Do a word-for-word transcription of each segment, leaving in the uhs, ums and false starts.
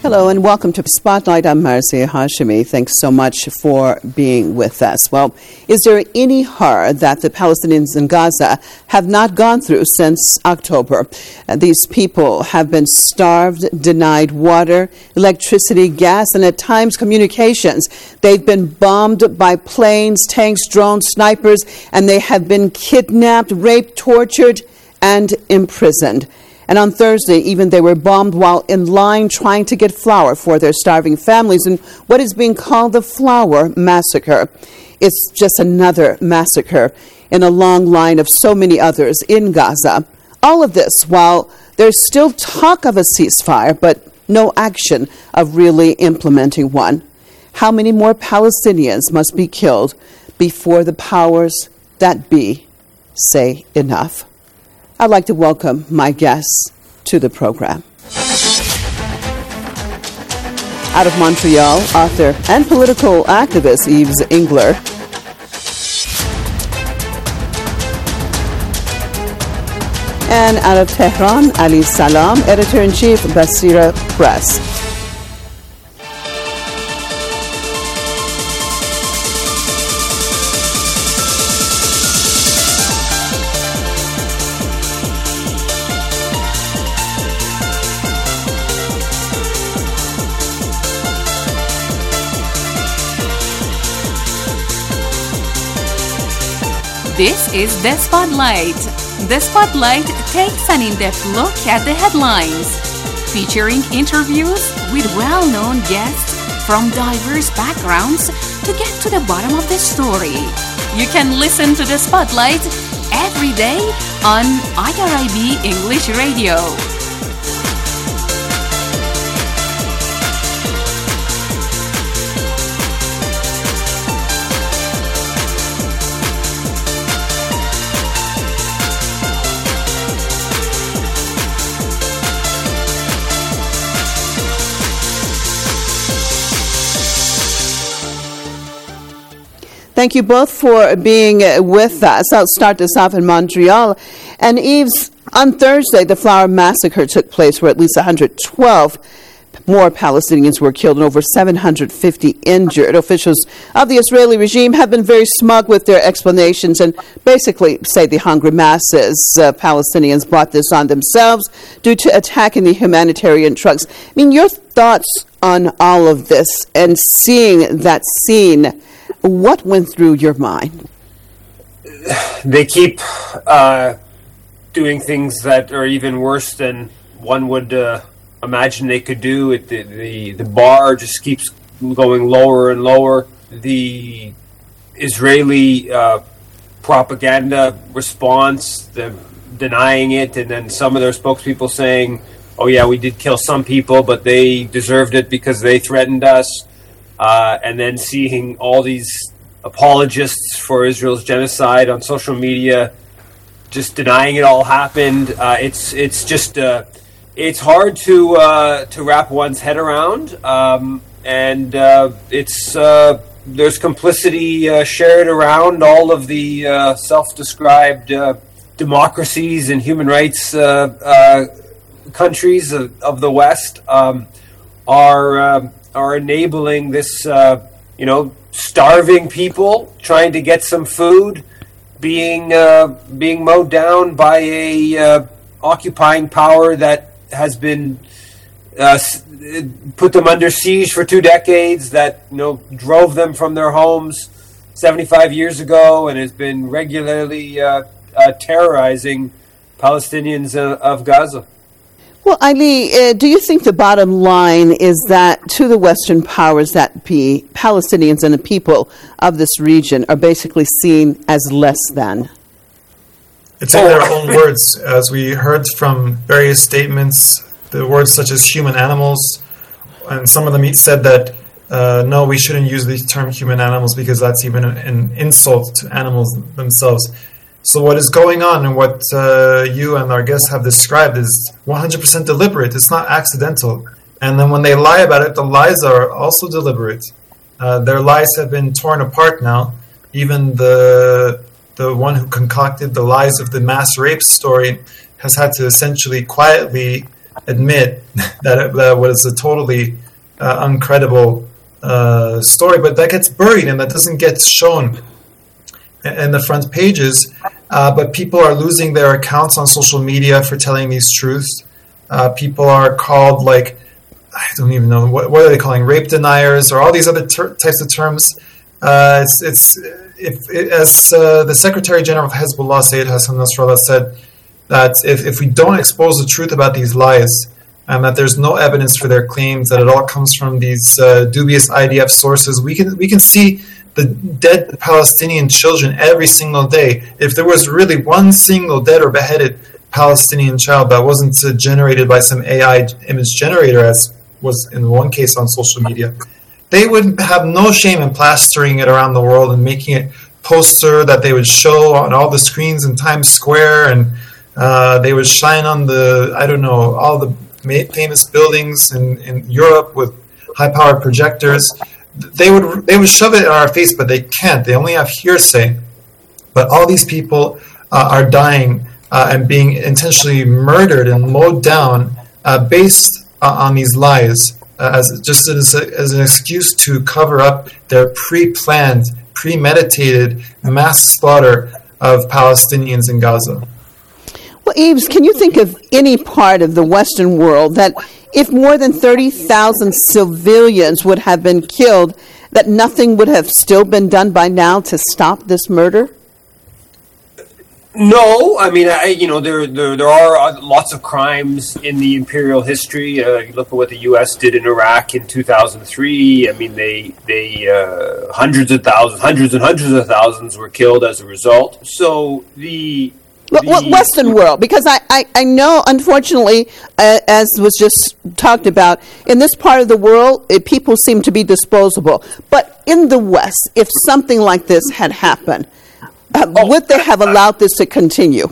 Hello and welcome to Spotlight. I'm Marcia Hashimi. Thanks so much for being with us. Well, is there any horror that the Palestinians in Gaza have not gone through since October? Uh, these people have been starved, denied water, electricity, gas, and at times communications. They've been bombed by planes, tanks, drones, snipers, and they have been kidnapped, raped, tortured, and imprisoned. And on Thursday, even they were bombed while in line trying to get flour for their starving families in what is being called the Flour Massacre. It's just another massacre in a long line of so many others in Gaza. All of this while there's still talk of a ceasefire, but no action of really implementing one. How many more Palestinians must be killed before the powers that be say enough? I'd like to welcome my guests to the program. Out of Montreal, author and political activist Yves Engler. And out of Tehran, Ali Salam, editor-in-chief, Basira Press. This is The Spotlight. The Spotlight takes an in-depth look at the headlines, featuring interviews with well-known guests from diverse backgrounds to get to the bottom of the story. You can listen to The Spotlight every day on I R I B English Radio. Thank you both for being with us. I'll start this off in Montreal. And Yves, on Thursday, the Flour Massacre took place where at least one hundred twelve more Palestinians were killed and over seven hundred fifty injured. Officials of the Israeli regime have been very smug with their explanations and basically say the hungry masses, uh, Palestinians, brought this on themselves due to attacking the humanitarian trucks. I mean, your thoughts on all of this and seeing that scene, what went through your mind? They keep uh, doing things that are even worse than one would uh, imagine they could do. It, the, the the bar just keeps going lower and lower. The Israeli uh, propaganda response, the denying it, and then some of their spokespeople saying, "Oh yeah, we did kill some people, but they deserved it because they threatened us." Uh, and then seeing all these apologists for Israel's genocide on social media just denying it all happened. Uh, it's it's just uh, it's hard to uh, to wrap one's head around, um, and uh, it's uh, there's complicity uh, shared around all of the uh, self-described uh, democracies and human rights uh, uh, countries of, of the West um, are. Uh, are enabling this, uh, you know, starving people trying to get some food, being uh, being mowed down by a uh, occupying power that has been uh, put them under siege for two decades, that, you know, drove them from their homes seventy-five years ago and has been regularly uh, uh, terrorizing Palestinians uh, of Gaza. Well, Ali, uh, do you think the bottom line is that to the Western powers that be, Palestinians and the people of this region are basically seen as less than? It's in their own words. As we heard from various statements, the words such as human animals, and some of them said that, uh, no, we shouldn't use the term human animals because that's even an insult to animals themselves. So what is going on and what uh, you and our guests have described is one hundred percent deliberate. It's not accidental. And then when they lie about it, the lies are also deliberate. Uh, their lies have been torn apart now. Even the the one who concocted the lies of the mass rape story has had to essentially quietly admit that it, that was a totally uh, uncredible uh, story, but that gets buried and that doesn't get shown in the front pages. Uh, but people are losing their accounts on social media for telling these truths. Uh, people are called, like, I don't even know, what, what are they calling, rape deniers or all these other ter- types of terms. Uh, it's, it's if, it, as uh, the Secretary General of Hezbollah, Sayyid Hassan Nasrallah, said, that if, if we don't expose the truth about these lies, and that there's no evidence for their claims, that it all comes from these uh, dubious I D F sources, we can we can see the dead Palestinian children every single day. If there was really one single dead or beheaded Palestinian child that wasn't uh, generated by some A I image generator, as was in one case on social media, they would have no shame in plastering it around the world and making it poster that they would show on all the screens in Times Square, and uh, they would shine on the, I don't know, all the famous buildings in, in Europe with high-powered projectors. They would they would shove it in our face, but they can't. They only have hearsay. But all these people uh, are dying uh, and being intentionally murdered and mowed down uh, based uh, on these lies, uh, as just as, a, as an excuse to cover up their pre-planned, premeditated mass slaughter of Palestinians in Gaza. Well, Yves, can you think of any part of the Western world that if more than thirty thousand civilians would have been killed, that nothing would have still been done by now to stop this murder? No, I mean, I, you know, there, there there are lots of crimes in the imperial history. Uh, you look at what the U S did in Iraq in two thousand three. I mean, they they uh, hundreds of thousands, hundreds and hundreds of thousands were killed as a result. So the The Western world, because I, I, I know, unfortunately, uh, as was just talked about, in this part of the world, it, people seem to be disposable. But in the West, if something like this had happened, uh, oh, would they have allowed this to continue?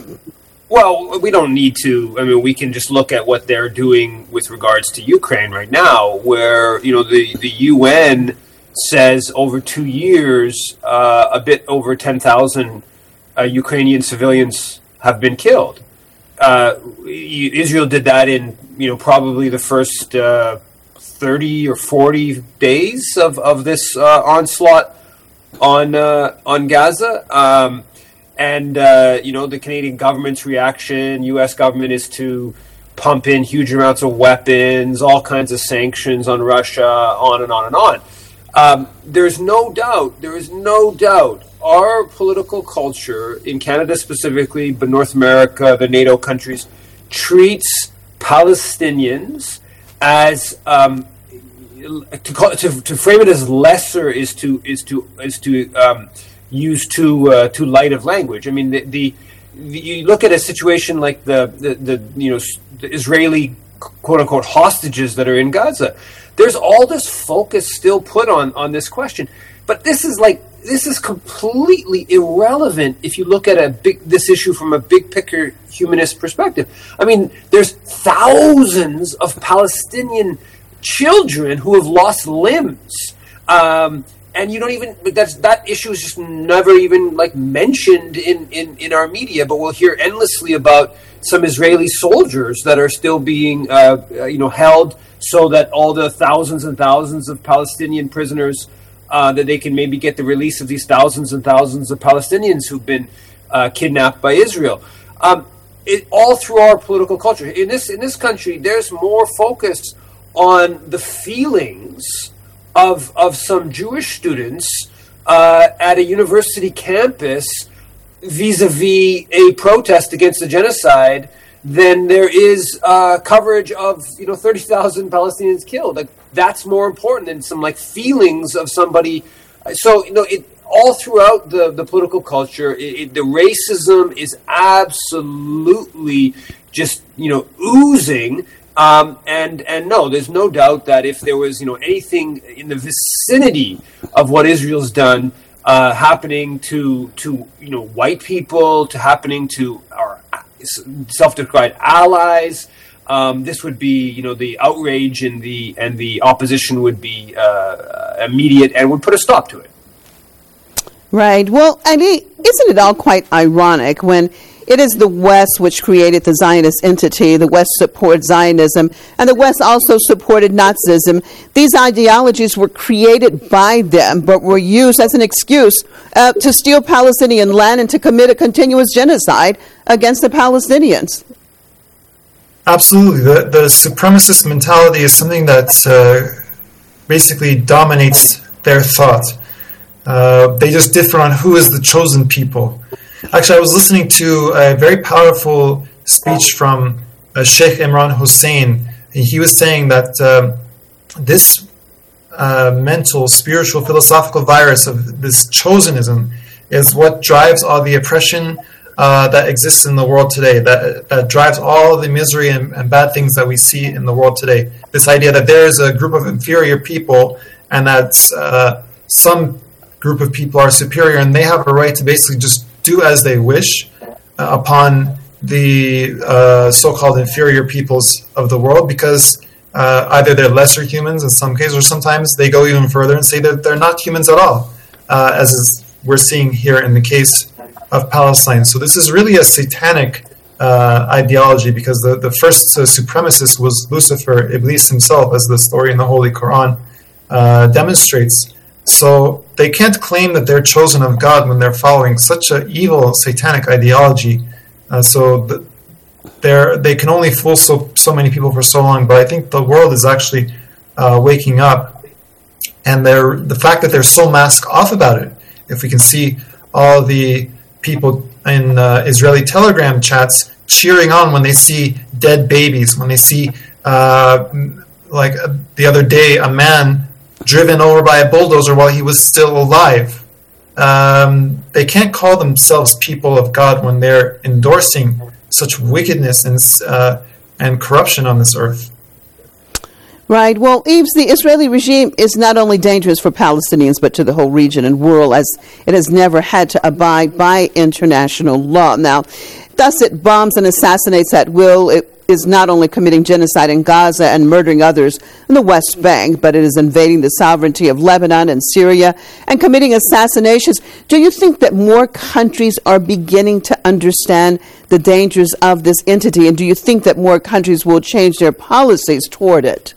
Well, we don't need to. I mean, we can just look at what they're doing with regards to Ukraine right now, where, you know, the, the U N says over two years, uh, a bit over ten thousand uh, Ukrainian civilians have been killed. Uh, Israel did that in, you know, probably the first uh, thirty or forty days of, of this uh, onslaught on uh, on Gaza. Um, and, uh, you know, the Canadian government's reaction, U S government, is to pump in huge amounts of weapons, all kinds of sanctions on Russia, on and on and on. Um, there's no doubt, there is no doubt our political culture in Canada specifically, but North America, the NATO countries, treats Palestinians as um, to, call, to to frame it as lesser is to is to is to um, use too uh, too light of language. I mean, the, the, the you look at a situation like the, the the you know the Israeli quote unquote hostages that are in Gaza. There's all this focus still put on on this question, but this is like. This is completely irrelevant if you look at a big this issue from a big picture humanist perspective. I mean, there's thousands of Palestinian children who have lost limbs, um, and you don't even that's that issue is just never even like mentioned in, in, in our media. But we'll hear endlessly about some Israeli soldiers that are still being uh, you know held so that all the thousands and thousands of Palestinian prisoners. Uh, that they can maybe get the release of these thousands and thousands of Palestinians who've been uh, kidnapped by Israel. Um, it, all through our political culture. In this in this country, there's more focus on the feelings of of some Jewish students uh, at a university campus vis-a-vis a protest against the genocide than there is uh, coverage of you know thirty thousand Palestinians killed. Like that's more important than some like feelings of somebody. So you know, it all throughout the, the political culture, it, it, the racism is absolutely just you know oozing. Um, and and no, there's no doubt that if there was you know anything in the vicinity of what Israel's done uh, happening to to you know white people, to happening to our self-described allies, um, this would be, you know, the outrage and the and the opposition would be uh, immediate and would put a stop to it. Right. Well, I mean, isn't it all quite ironic when it is the West which created the Zionist entity. The West supported Zionism, and the West also supported Nazism. These ideologies were created by them, but were used as an excuse uh, to steal Palestinian land and to commit a continuous genocide against the Palestinians. Absolutely. The, the supremacist mentality is something that uh, basically dominates their thought. Uh, they just differ on who is the chosen people. Actually, I was listening to a very powerful speech from uh, Sheikh Imran Hussein. He was saying that uh, this uh, mental, spiritual, philosophical virus of this chosenism is what drives all the oppression uh, that exists in the world today, that, that drives all the misery and, and bad things that we see in the world today. This idea that there is a group of inferior people and that uh, some group of people are superior and they have a right to basically just do as they wish uh, upon the uh, so-called inferior peoples of the world, because uh, either they're lesser humans in some cases, or sometimes they go even further and say that they're not humans at all, uh, as is, we're seeing here in the case of Palestine. So this is really a satanic uh, ideology, because the, the first uh, supremacist was Lucifer, Iblis himself, as the story in the Holy Quran uh, demonstrates. So they can't claim that they're chosen of God when they're following such an evil, satanic ideology. Uh, so the, they're, they can only fool so, so many people for so long. But I think the world is actually uh, waking up. And they're, the fact that they're so mask off about it, if we can see all the people in uh, Israeli Telegram chats cheering on when they see dead babies, when they see, uh, like uh, the other day, a man driven over by a bulldozer while he was still alive. Um, they can't call themselves people of God when they're endorsing such wickedness and uh, and corruption on this earth. Right. Well, Yves, the Israeli regime is not only dangerous for Palestinians, but to the whole region and world, as it has never had to abide by international law. Now, thus it bombs and assassinates at will. It is not only committing genocide in Gaza and murdering others in the West Bank, but it is invading the sovereignty of Lebanon and Syria and committing assassinations. Do you think that more countries are beginning to understand the dangers of this entity, and do you think that more countries will change their policies toward it?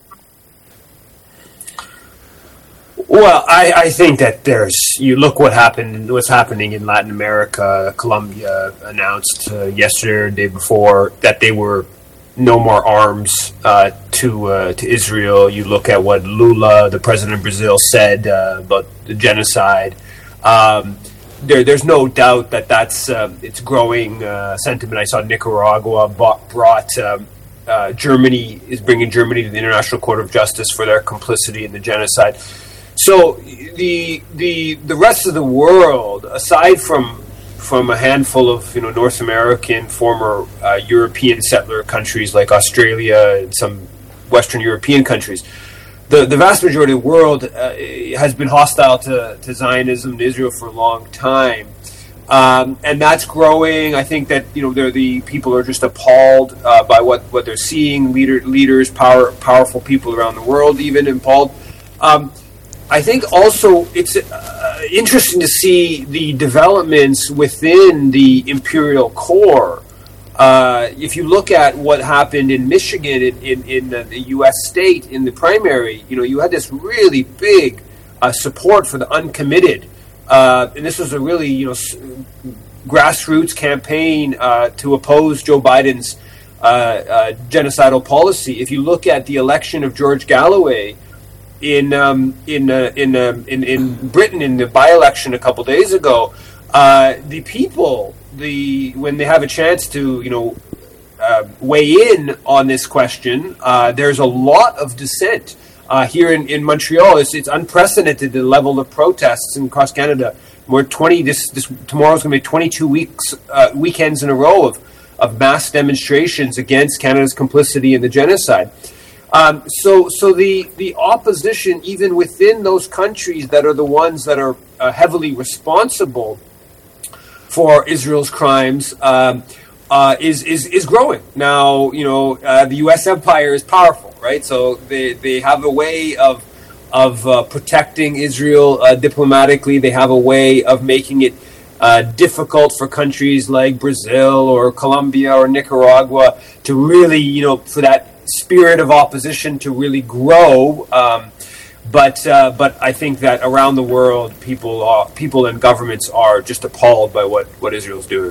Well, I, I think that there's, you look what happened, what's happening in Latin America. Colombia announced uh, yesterday or the day before that they were no more arms uh, to uh, to Israel. You look at what Lula, the president of Brazil, said uh, about the genocide. Um, there, there's no doubt that that's uh, it's growing uh, sentiment. I saw Nicaragua bought, brought um, uh, Germany is bringing Germany to the International Court of Justice for their complicity in the genocide. So the the the rest of the world, aside from from a handful of you know North American, former uh, European settler countries like Australia and some Western European countries, the the vast majority of the world uh, has been hostile to, to Zionism, to Israel for a long time, um, and that's growing. I think that you know they're, the people are just appalled uh, by what, what they're seeing. Leader leaders, power powerful people around the world, even appalled. Um, I think also it's uh, interesting to see the developments within the imperial core. Uh, if you look at what happened in Michigan, in, in, in the U S state, in the primary, you know, you had this really big uh, support for the uncommitted. Uh, and this was a really, you know, s- grassroots campaign uh, to oppose Joe Biden's uh, uh, genocidal policy. If you look at the election of George Galloway, In um, in, uh, in um, in in Britain, in the by-election a couple days ago, uh, the people, the when they have a chance to, you know, uh, weigh in on this question, uh, there's a lot of dissent uh, here in, in Montreal. It's, it's unprecedented, the level of protests across Canada. We're twenty. This this tomorrow's going to be twenty-two weeks uh, weekends in a row of of mass demonstrations against Canada's complicity in the genocide. Um, so, so the, the opposition, even within those countries that are the ones that are uh, heavily responsible for Israel's crimes, um, uh, is, is is growing. Now, you know, uh, the U S empire is powerful, right? So they, they have a way of of uh, protecting Israel uh, diplomatically. They have a way of making it uh, difficult for countries like Brazil or Colombia or Nicaragua to really, you know, for that spirit of opposition to really grow. Um, but uh, but I think that around the world, people are, people and governments are just appalled by what, what Israel's doing.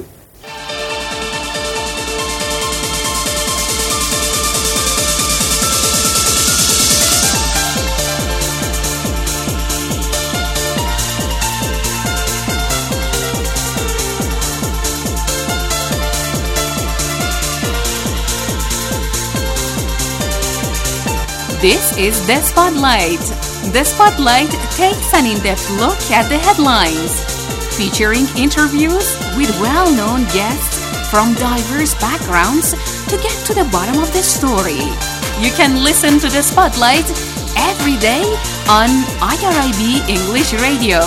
This is The Spotlight. The Spotlight takes an in-depth look at the headlines, featuring interviews with well-known guests from diverse backgrounds to get to the bottom of the story. You can listen to The Spotlight every day on I R I B English Radio.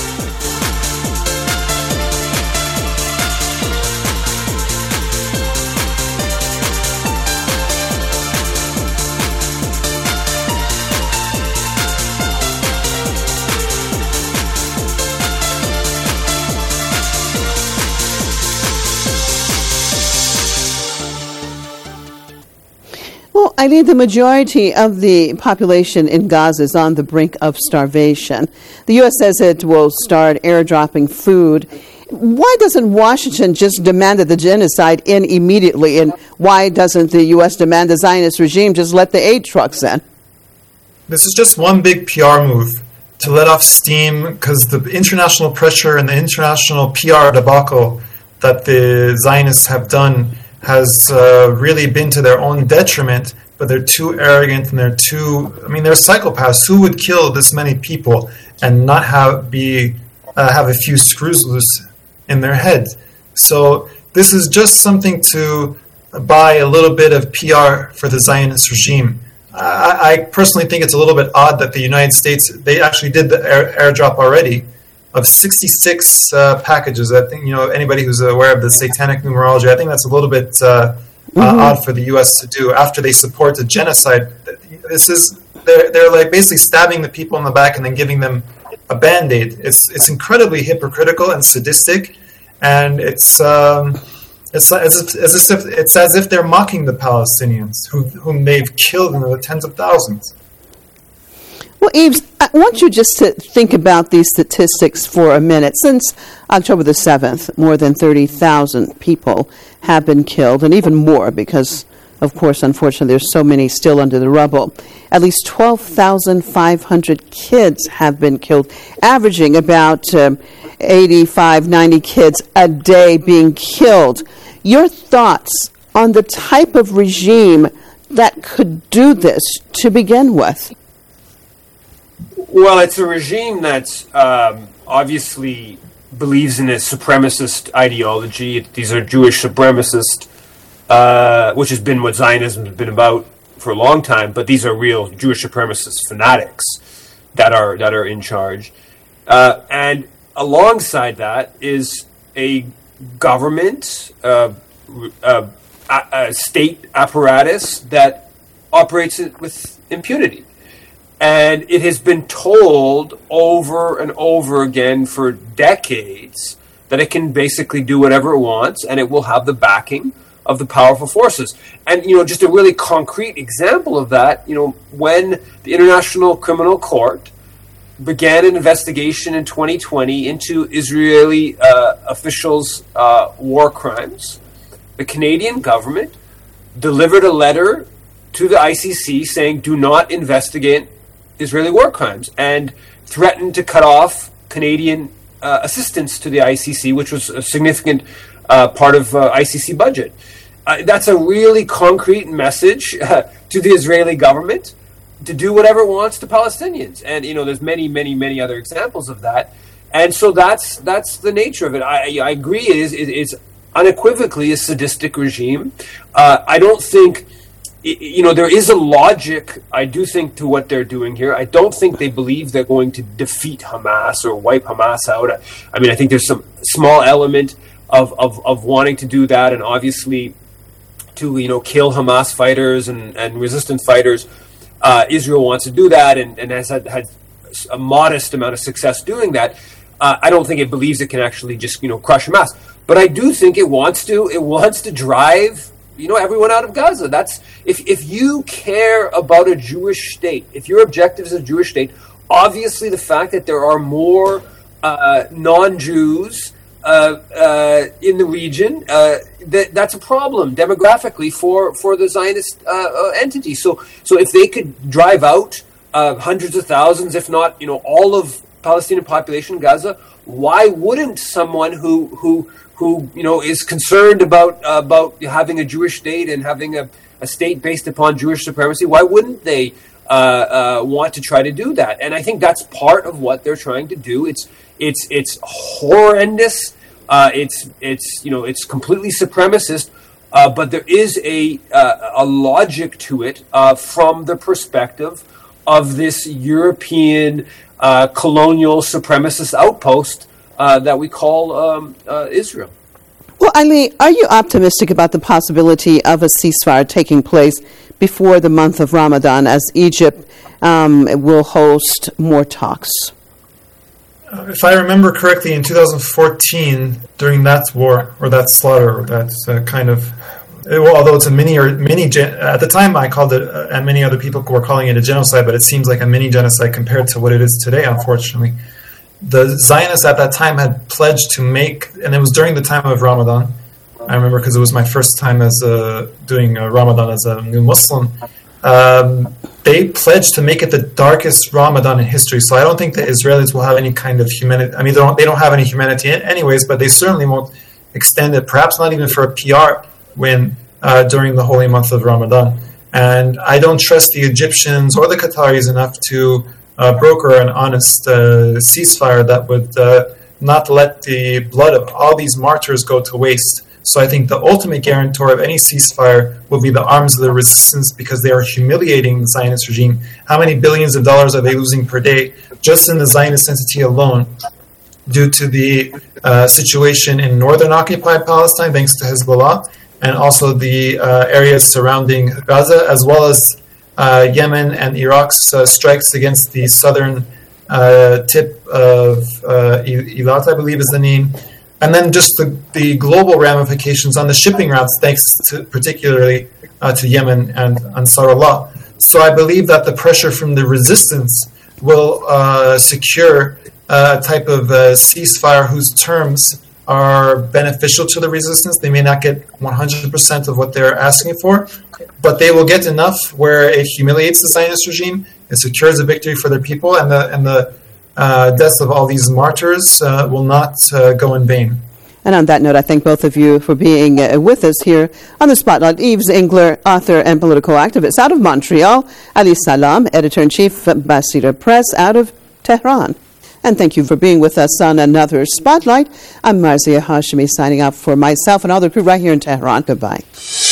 Well, I think the majority of the population in Gaza is on the brink of starvation. The U S says it will start airdropping food. Why doesn't Washington just demand that the genocide end immediately? And why doesn't the U S demand the Zionist regime just let the aid trucks in? This is just one big P R move to let off steam, because the international pressure and the international P R debacle that the Zionists have done has uh, really been to their own detriment, but they're too arrogant and they're too, I mean, they're psychopaths. Who would kill this many people and not have be uh, have a few screws loose in their head? So this is just something to buy a little bit of P R for the Zionist regime. I, I personally think it's a little bit odd that the United States, they actually did the air, airdrop already of sixty-six uh, packages. I think, you know, anybody who's aware of the satanic numerology, I think that's a little bit uh, mm-hmm. uh, odd for the U S to do after they support a genocide. This is, they're, they're like basically stabbing the people in the back and then giving them a Band-Aid. It's it's incredibly hypocritical and sadistic, and it's um, it's as if, as if it's as if they're mocking the Palestinians who, whom they've killed in the tens of thousands. Well, Yves, I want you just to think about these statistics for a minute. Since October the seventh, more than thirty thousand people have been killed, and even more because, of course, unfortunately, there's so many still under the rubble. At least twelve thousand five hundred kids have been killed, averaging about um, eighty-five, ninety kids a day being killed. Your thoughts on the type of regime that could do this to begin with? Well, it's a regime that's um, obviously believes in a supremacist ideology. These are Jewish supremacists, uh, which has been what Zionism has been about for a long time. But these are real Jewish supremacist fanatics that are that are in charge. Uh, and alongside that is a government, uh, uh, a, a state apparatus that operates it with impunity. And it has been told over and over again for decades that it can basically do whatever it wants and it will have the backing of the powerful forces. And, you know, just a really concrete example of that, you know, when the International Criminal Court began an investigation in twenty twenty into Israeli uh, officials' uh, war crimes, the Canadian government delivered a letter to the I C C saying, do not investigate Israeli war crimes, and threatened to cut off Canadian uh, assistance to the I C C, which was a significant uh, part of uh, I C C budget. Uh, that's a really concrete message uh, to the Israeli government to do whatever it wants to Palestinians. And, you know, there's many, many, many other examples of that. And so that's that's the nature of it. I, I agree it is, it is unequivocally a sadistic regime. Uh, I don't think... You know, there is a logic, I do think, to what they're doing here. I don't think they believe they're going to defeat Hamas or wipe Hamas out. I, I mean, I think there's some small element of, of, of wanting to do that, and obviously to, you know, kill Hamas fighters and, and resistance fighters. Uh, Israel wants to do that and, and has had, had a modest amount of success doing that. Uh, I don't think it believes it can actually just, you know, crush Hamas. But I do think it wants to. It wants to drive, you know, everyone out of Gaza. That's if if you care about a Jewish state, if your objective is a Jewish state, obviously the fact that there are more uh, non-Jews uh, uh, in the region, uh, that that's a problem demographically for for the Zionist uh, uh, entity. So so if they could drive out uh, hundreds of thousands, if not, you know, all of Palestinian population in Gaza, why wouldn't someone who who who you know is concerned about uh, about having a Jewish state and having a, a state based upon Jewish supremacy, why wouldn't they uh, uh, want to try to do that? And I think that's part of what they're trying to do. It's it's it's horrendous. Uh, it's it's you know it's completely supremacist. Uh, but there is a uh, a logic to it uh, from the perspective of this European uh, colonial supremacist outpost uh, that we call um, uh, Israel. Well, Ali, are you optimistic about the possibility of a ceasefire taking place before the month of Ramadan, as Egypt um, will host more talks? Uh, if I remember correctly, in two thousand fourteen, during that war, or that slaughter, or that uh, kind of, well, although it's a mini or mini, at the time I called it, uh, and many other people were calling it a genocide, but it seems like a mini genocide compared to what it is today, unfortunately. The Zionists at that time had pledged to make, and it was during the time of Ramadan. I remember because it was my first time as a, doing a Ramadan as a new Muslim. Um, they pledged to make it the darkest Ramadan in history. So I don't think the Israelis will have any kind of humanity. I mean, they don't, they don't have any humanity anyways, but they certainly won't extend it, perhaps not even for a P R win uh, during the holy month of Ramadan. And I don't trust the Egyptians or the Qataris enough to uh, broker an honest uh, ceasefire that would uh, not let the blood of all these martyrs go to waste. So I think the ultimate guarantor of any ceasefire will be the arms of the resistance, because they are humiliating the Zionist regime. How many billions of dollars are they losing per day just in the Zionist entity alone due to the uh, situation in northern occupied Palestine, thanks to Hezbollah, and also the uh, areas surrounding Gaza, as well as uh, Yemen and Iraq's uh, strikes against the southern uh, tip of uh, Eilat, I believe is the name. And then just the, the global ramifications on the shipping routes, thanks to particularly uh, to Yemen and Ansarullah. So I believe that the pressure from the resistance will uh, secure a type of uh, ceasefire whose terms are beneficial to the resistance. They may not get one hundred percent of what they're asking for, but they will get enough where it humiliates the Zionist regime, it secures a victory for their people, and the and the Uh, deaths of all these martyrs uh, will not uh, go in vain. And on that note, I thank both of you for being uh, with us here on the Spotlight. Yves Engler, author and political activist out of Montreal. Ali Salam, editor-in-chief of Basira Press out of Tehran. And thank you for being with us on another Spotlight. I'm Marzia Hashemi signing off for myself and all the crew right here in Tehran. Goodbye.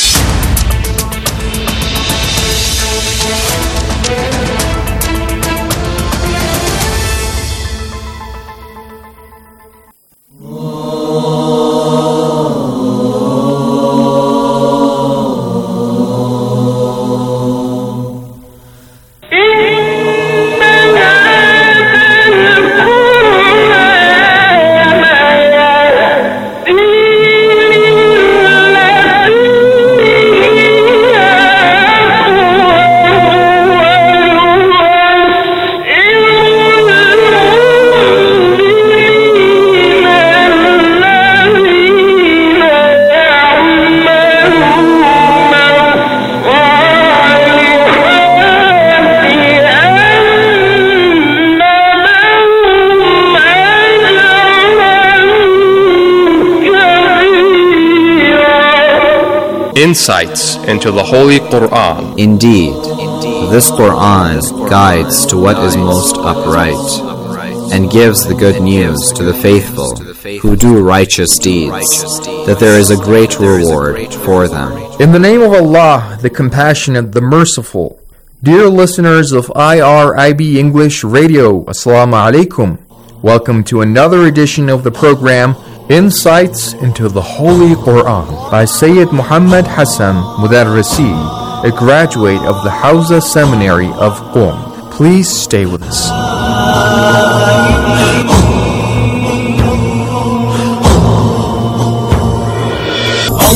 Insights into the Holy Quran. Indeed, this Quran guides to what is most upright, and gives the good news to the faithful who do righteous deeds, that there is a great reward for them. In the name of Allah, the Compassionate, the Merciful. Dear listeners of I R I B English Radio, Assalamu alaikum. Welcome to another edition of the program Insights into the Holy Quran by Sayyid Muhammad Hassan Mudarrisi, a graduate of the Hawza Seminary of Qom. Please stay with us.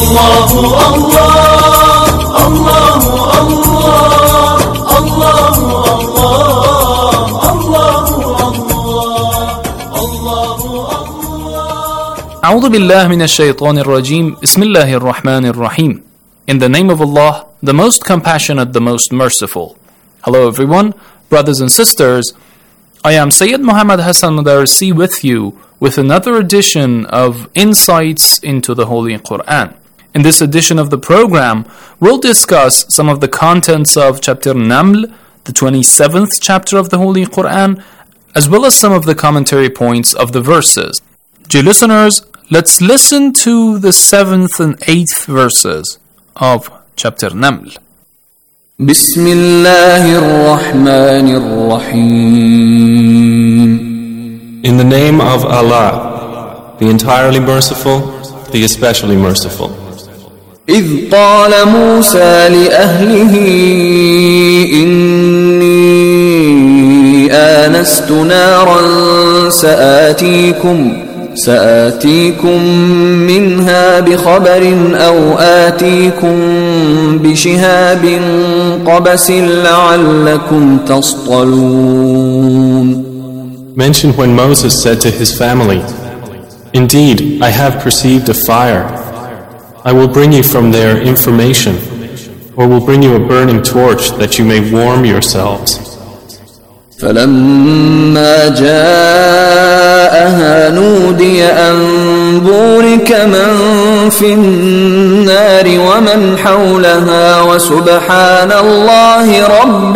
أعوذ بالله من الشيطان الرجيم بسم الله الرحمن الرحيم. In the name of Allah, the most compassionate, the most merciful. Hello everyone, brothers and sisters. I am Sayyid Muhammad Hassan Darsi with you with another edition of Insights into the Holy Quran. In this edition of the program, we'll discuss some of the contents of chapter Naml, the twenty-seventh chapter of the Holy Quran, as well as some of the commentary points of the verses. Dear listeners, let's listen to the seventh and eighth verses of chapter Naml. Bismillahir-Rahmanir-Rahim. In the name of Allah, the entirely merciful, the especially merciful. إذ قال موسى لأهله إني آنست نارا سآتيكم سآتيكم منها بخبر أو آتيكم بشهاب قبس لعلكم تصطلون. Mention when Moses said to his family, "Indeed, I have perceived a fire. I will bring you from there information, or will bring you a burning torch that you may warm yourselves." فلما جاءها نودي أن بورك من في النار ومن حولها وسبحان الله رب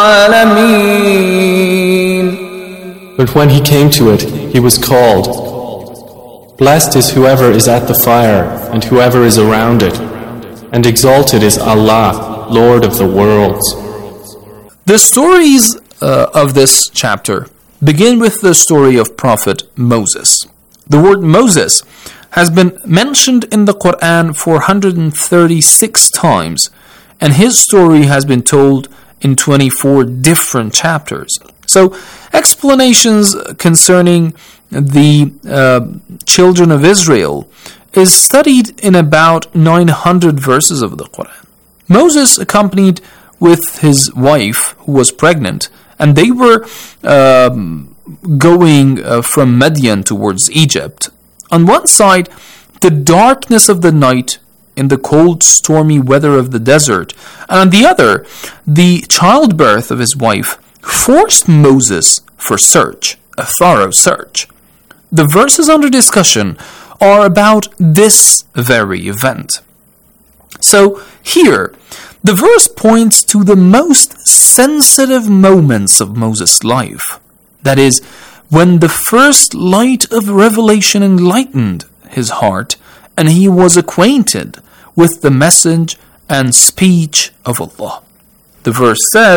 العالمين. But when he came to it, he was called, "Blessed is whoever is at the fire and whoever is around it, and exalted is Allah, Lord of the worlds." The stories Uh, of this chapter begin with the story of Prophet Moses. The word Moses has been mentioned in the Quran four hundred thirty-six times, and his story has been told in twenty-four different chapters. So explanations concerning the uh, children of Israel is studied in about nine hundred verses of the Quran. Moses, accompanied with his wife who was pregnant, and they were um, going uh, from Midian towards Egypt. On one side, the darkness of the night in the cold, stormy weather of the desert, and on the other, the childbirth of his wife forced Moses for search, a thorough search. The verses under discussion are about this very event. So here, the verse points to the most sensitive moments of Moses' life. That is, when the first light of revelation enlightened his heart and he was acquainted with the message and speech of Allah. The verse says,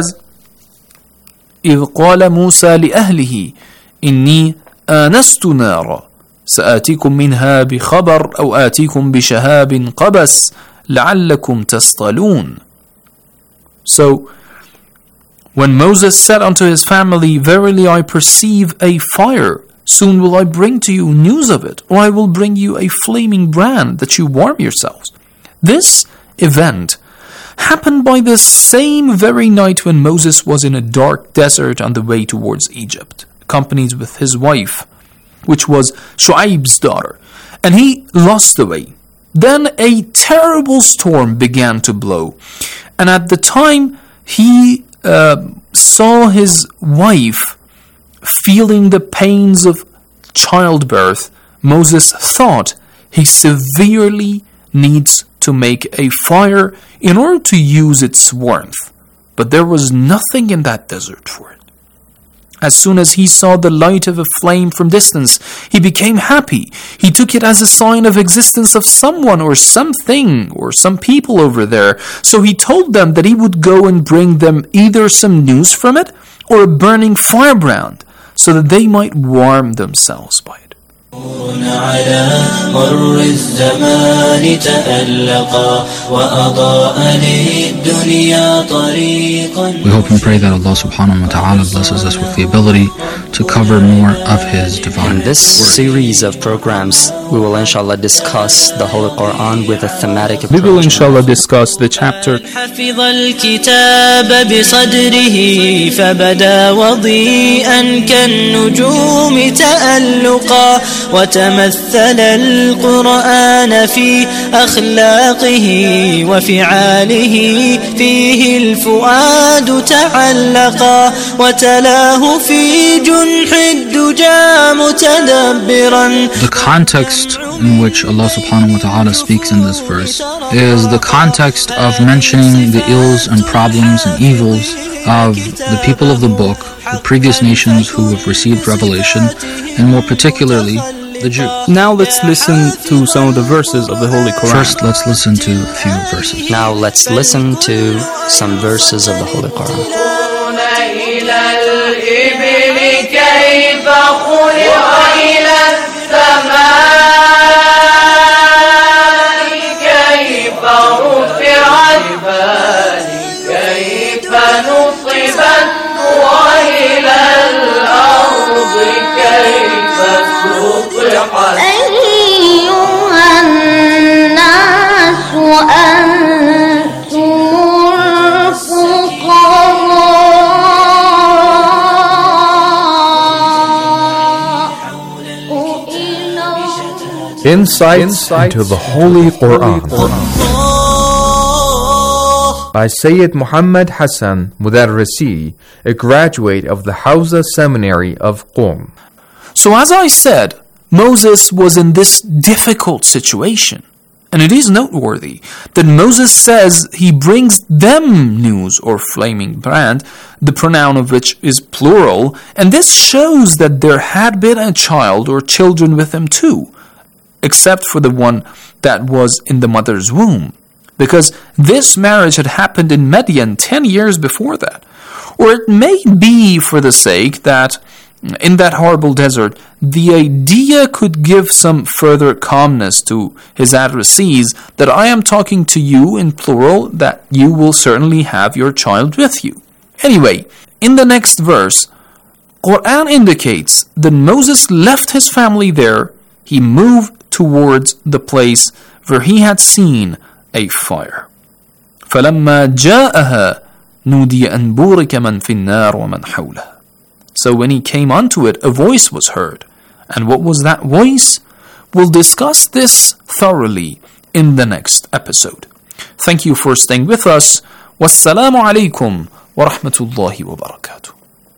إذ قال موسى لأهله إني آنست نارا سآتيكم منها بخبر أو آتيكم بشهاب قبس لعلكم تصطلون. So, when Moses said unto his family, "Verily I perceive a fire, soon will I bring to you news of it, or I will bring you a flaming brand that you warm yourselves." This event happened by the same very night when Moses was in a dark desert on the way towards Egypt, accompanied with his wife, which was Shu'aib's daughter, and he lost the way. Then a terrible storm began to blow, and at the time he uh, saw his wife feeling the pains of childbirth, Moses thought he severely needs to make a fire in order to use its warmth, but there was nothing in that desert for it. As soon as he saw the light of a flame from distance, he became happy. He took it as a sign of existence of someone or something or some people over there. So he told them that he would go and bring them either some news from it or a burning firebrand so that they might warm themselves by it. على مر الزمان تألقا وأضاء للدنيا طريقا. We hope and pray that Allah subhanahu wa ta'ala blesses us with the ability to cover more of His divine. In this series of programs, we will inshallah discuss the Holy Quran with a thematic approach. We will inshallah discuss the chapter. حفظ الكتاب بصدره فبدا وضيئا كالنجوم تألقا وتمثل القرآن في أخلاقه وفعاله فيه الفؤاد تعلقا وتلاه في جنح الدجى متدبرا. The context in which Allah subhanahu wa ta'ala speaks in this verse is the context of mentioning the ills and problems and evils of the people of the book, the previous nations who have received revelation, and more particularly the Jews. Now let's listen to some of the verses of the Holy Quran. First, let's listen to a few verses. Now let's listen to some verses of the Holy Quran. أيها الناس أنتم الفقراء. Insights into the Holy Quran by Sayyid Muhammad Hassan Mudarrisi, a graduate of the Hawza Seminary of Qom. So as I said, Moses was in this difficult situation. And it is noteworthy that Moses says he brings them news or flaming brand, the pronoun of which is plural, and this shows that there had been a child or children with him too, except for the one that was in the mother's womb, because this marriage had happened in Midian ten years before that. Or it may be for the sake that in that horrible desert, the idea could give some further calmness to his addressees that I am talking to you in plural, that you will certainly have your child with you. Anyway, in the next verse, Quran indicates that Moses left his family there. He moved towards the place where he had seen a fire. فَلَمَّا جَاءَهَا نُودِيَ أَنْ بُورِكَ مَنْ فِي النَّارِ وَمَنْ حَوْلَهَا. So when he came onto it, a voice was heard. And what was that voice? We'll discuss this thoroughly in the next episode. Thank you for staying with us. Wassalamu alaikum wa rahmatullahi wa barakatuh.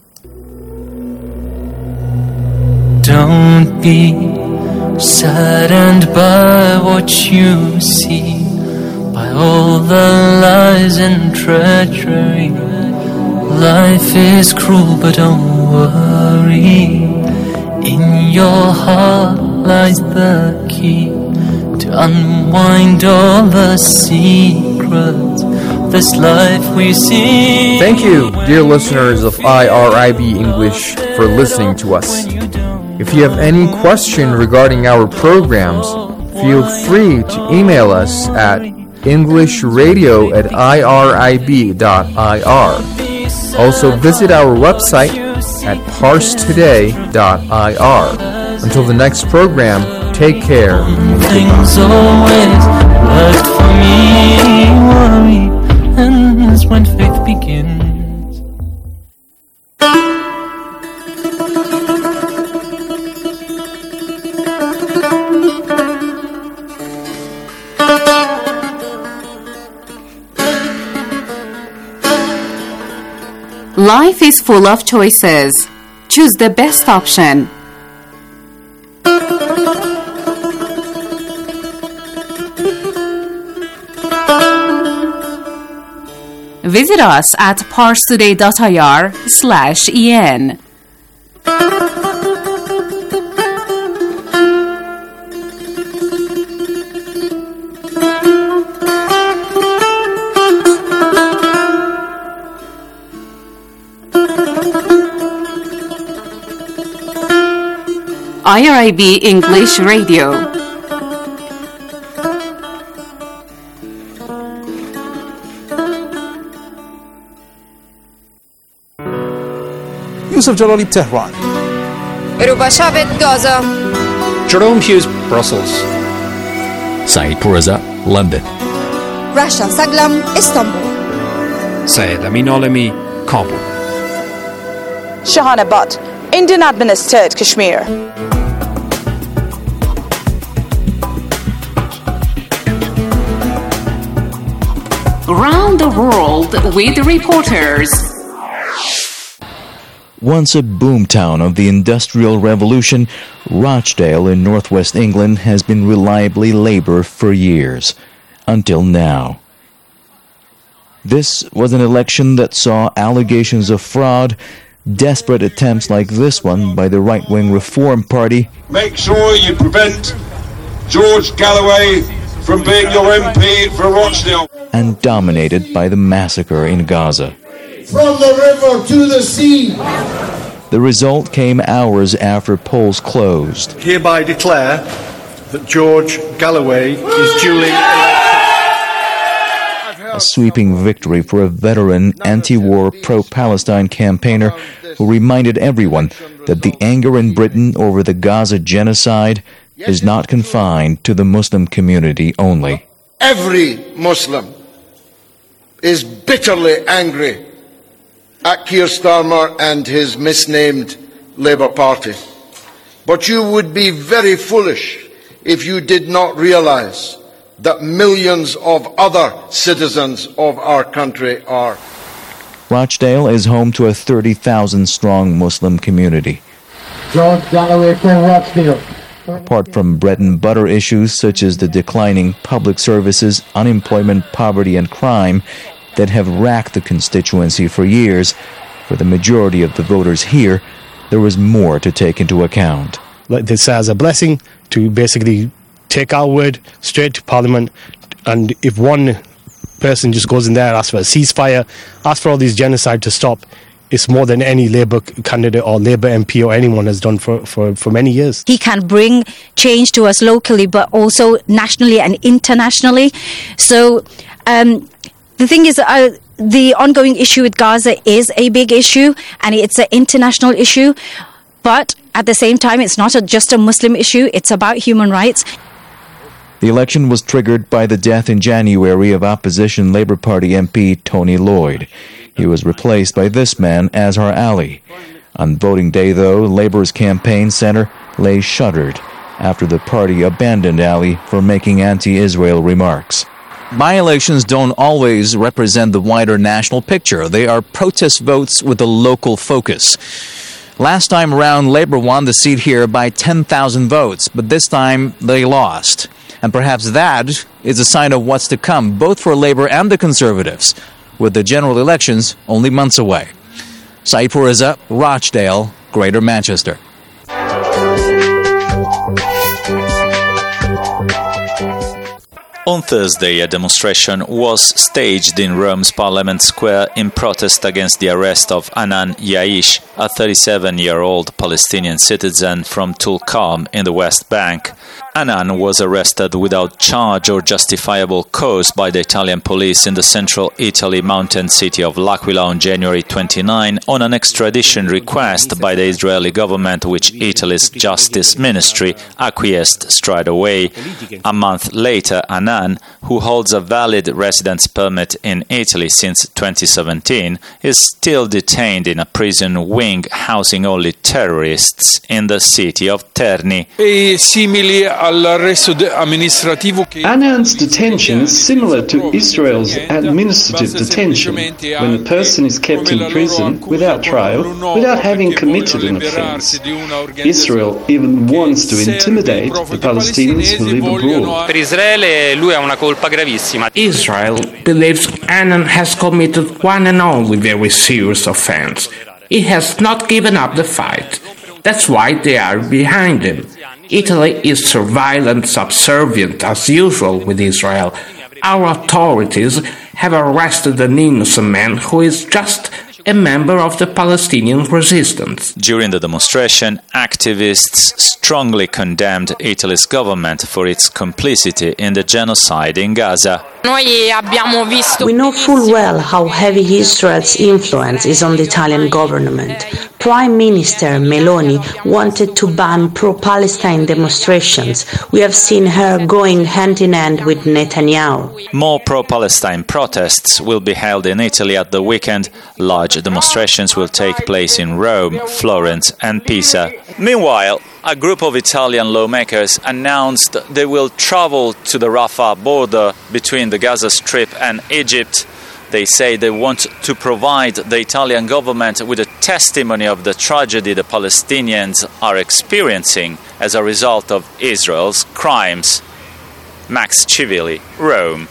Don't be saddened by what you see, by all the lies and treachery. Life is cruel, but don't worry. In your heart lies the key to unwind all the secrets of this life we see. Thank you, dear listeners of I R I B English, for listening to us. If you have any question regarding our programs, feel free to email us at englishradio at irib.ir. Also visit our website at parse today dot I R. Until the next program, take care. Things always worked for me. Worry ends when faith begins. Life is full of choices. Choose the best option. Visit us at parstoday.ir slash en. I R I B English Radio. Yusuf Jalali, Tehran. Rubashavet, Gaza. Jerome Hughes, Brussels. Saeed Pourreza, London. Rasha Saglam, Istanbul. Syed Amin Alami, Kabul. Shahana Butt, Indian administered Kashmir. Around the world with reporters. Once a boomtown of the Industrial Revolution, Rochdale in northwest England has been reliably Labour for years, until now. This was an election that saw allegations of fraud, desperate attempts like this one by the right-wing Reform Party. Make sure you prevent George Galloway from being your M P for Rochdale. And dominated by the massacre in Gaza. From the river to the sea. The result came hours after polls closed. Hereby declare that George Galloway is duly elected. A sweeping victory for a veteran anti-war pro-Palestine campaigner who reminded everyone that the anger in Britain over the Gaza genocide is not confined to the Muslim community only. Every Muslim is bitterly angry at Keir Starmer and his misnamed Labour Party. But you would be very foolish if you did not realise that millions of other citizens of our country are. Rochdale is home to a thirty thousand strong Muslim community. George Galloway from Rochdale. Apart from bread and butter issues such as the declining public services, unemployment, poverty and crime that have racked the constituency for years, for the majority of the voters here, there was more to take into account. Like this as a blessing to basically take our word straight to Parliament, and if one person just goes in there, asks for a ceasefire, asks for all these genocide to stop, it's more than any Labour candidate or Labour M P or anyone has done for, for, for many years. He can bring change to us locally, but also nationally and internationally. So um, the thing is, uh, the ongoing issue with Gaza is a big issue, and it's an international issue. But at the same time, it's not a, just a Muslim issue. It's about human rights. The election was triggered by the death in January of opposition Labour Party M P Tony Lloyd. He was replaced by this man, Azhar Ali. On voting day, though, Labour's campaign centre lay shuttered after the party abandoned Ali for making anti-Israel remarks. By-elections don't always represent the wider national picture. They are protest votes with a local focus. Last time around, Labour won the seat here by ten thousand votes, but this time they lost. And perhaps that is a sign of what's to come, both for Labour and the Conservatives, with the general elections only months away. Saeed Pourreza, Rochdale, Greater Manchester. On Thursday, a demonstration was staged in Rome's Parliament Square in protest against the arrest of Anan Yaish, a thirty-seven-year-old Palestinian citizen from Tulkarm in the West Bank. Anan was arrested without charge or justifiable cause by the Italian police in the central Italy mountain city of L'Aquila on January twenty-ninth on an extradition request by the Israeli government, which Italy's Justice Ministry acquiesced straight away. A month later, Anan, who holds a valid residence permit in Italy since twenty seventeen, is still detained in a prison wing housing only terrorists in the city of Terni. Anan's detention is similar to Israel's administrative detention, when a person is kept in prison without trial, without having committed an offense. Israel even wants to intimidate the Palestinians who live abroad. Israel believes Anan has committed one and only very serious offense. He has not given up the fight. That's why they are behind him. Italy is surveillance subservient as usual with Israel. Our authorities have arrested an innocent man who is just a member of the Palestinian resistance. During the demonstration, activists strongly condemned Italy's government for its complicity in the genocide in Gaza. We know full well how heavy Israel's influence is on the Italian government. Prime Minister Meloni wanted to ban pro-Palestine demonstrations. We have seen her going hand in hand with Netanyahu. More pro-Palestine protests will be held in Italy at the weekend. Large demonstrations will take place in Rome, Florence and Pisa. Meanwhile, a group of Italian lawmakers announced they will travel to the Rafah border between the Gaza Strip and Egypt. They say they want to provide the Italian government with a testimony of the tragedy the Palestinians are experiencing as a result of Israel's crimes. Max Civili, Rome.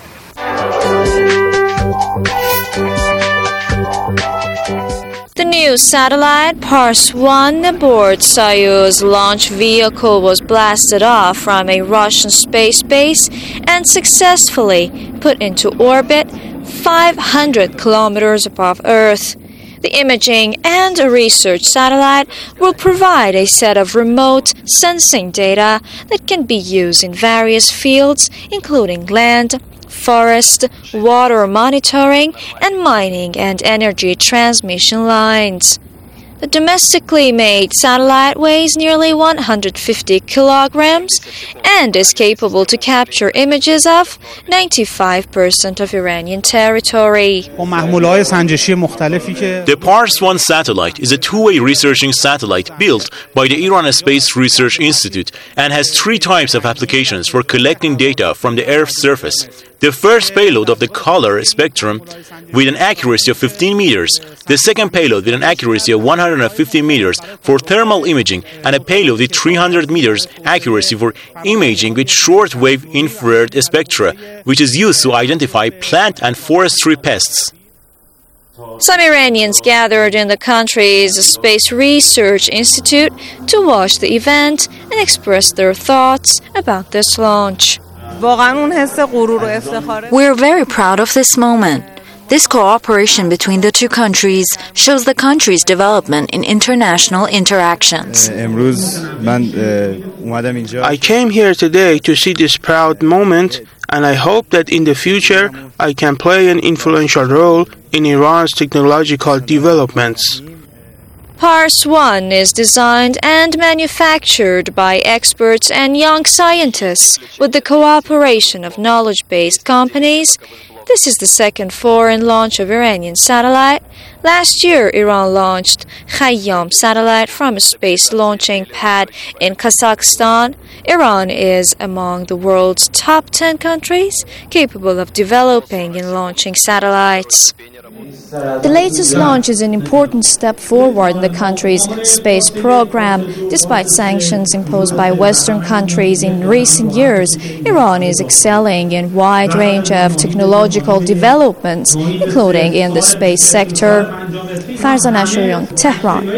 The new satellite Pars one aboard Soyuz launch vehicle was blasted off from a Russian space base and successfully put into orbit five hundred kilometers above Earth. The imaging and a research satellite will provide a set of remote sensing data that can be used in various fields, including land, forest, water monitoring, and mining and energy transmission lines. The domestically made satellite weighs nearly one hundred fifty kilograms and is capable to capture images of ninety-five percent of Iranian territory. The Pars one satellite is a two-way researching satellite built by the Iran Space Research Institute and has three types of applications for collecting data from the Earth's surface. The first payload of the color spectrum with an accuracy of fifteen meters, the second payload with an accuracy of one hundred fifty meters for thermal imaging, and a payload with three hundred meters accuracy for imaging with short-wave infrared spectra, which is used to identify plant and forestry pests. Some Iranians gathered in the country's Space Research Institute to watch the event and express their thoughts about this launch. We're very proud of this moment. This cooperation between the two countries shows the country's development in international interactions. I came here today to see this proud moment, and I hope that in the future I can play an influential role in Iran's technological developments. Pars one is designed and manufactured by experts and young scientists with the cooperation of knowledge-based companies. This is the second foreign launch of Iranian satellite. Last year, Iran launched Khayyam satellite from a space launching pad in Kazakhstan. Iran is among the world's top ten countries capable of developing and launching satellites. The latest launch is an important step forward in the country's space program. Despite sanctions imposed by Western countries in recent years, Iran is excelling in a wide range of technological developments, including in the space sector. Farzan Ashurian, Tehran.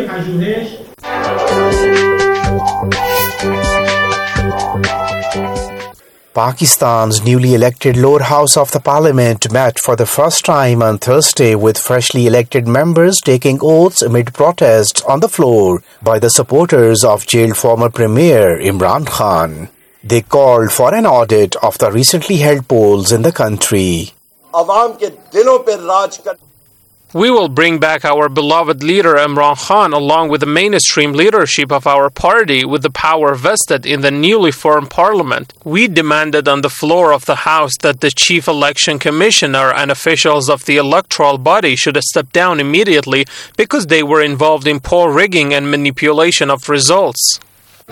Pakistan's newly elected lower house of the parliament met for the first time on Thursday with freshly elected members taking oaths amid protests on the floor by the supporters of jailed former Premier Imran Khan. They called for an audit of the recently held polls in the country. We will bring back our beloved leader Imran Khan along with the mainstream leadership of our party with the power vested in the newly formed parliament. We demanded on the floor of the House that the chief election commissioner and officials of the electoral body should step down immediately because they were involved in poll rigging and manipulation of results.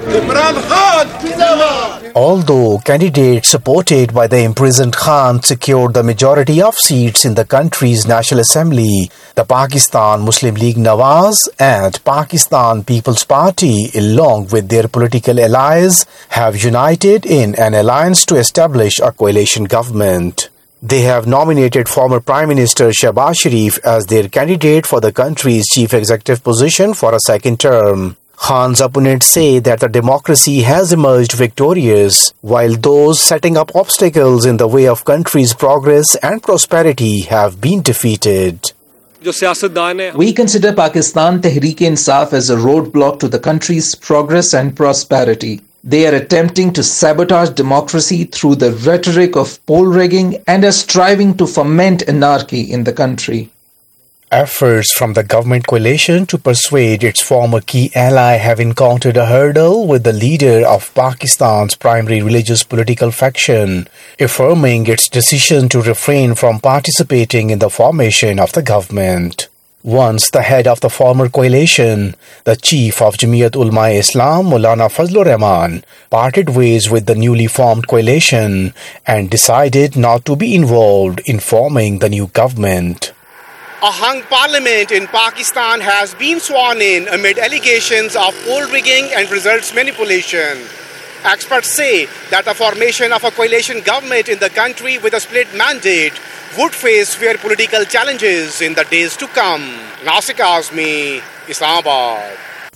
Although candidates supported by the imprisoned Khan secured the majority of seats in the country's National Assembly, the Pakistan Muslim League Nawaz and Pakistan People's Party, along with their political allies, have united in an alliance to establish a coalition government. They have nominated former Prime Minister Shehbaz Sharif as their candidate for the country's chief executive position for a second term. Khan's opponents say that the democracy has emerged victorious, while those setting up obstacles in the way of country's progress and prosperity have been defeated. We consider Pakistan Tehreek-e-Insaf as a roadblock to the country's progress and prosperity. They are attempting to sabotage democracy through the rhetoric of poll rigging and are striving to foment anarchy in the country. Efforts from the government coalition to persuade its former key ally have encountered a hurdle, with the leader of Pakistan's primary religious political faction affirming its decision to refrain from participating in the formation of the government. Once the head of the former coalition, the chief of Jamiat Ulama-e-Islam, Maulana Fazlur Rahman, parted ways with the newly formed coalition and decided not to be involved in forming the new government. A hung parliament in Pakistan has been sworn in amid allegations of poll rigging and results manipulation. Experts say that the formation of a coalition government in the country with a split mandate would face severe political challenges in the days to come. Nasik Azmi, Islamabad.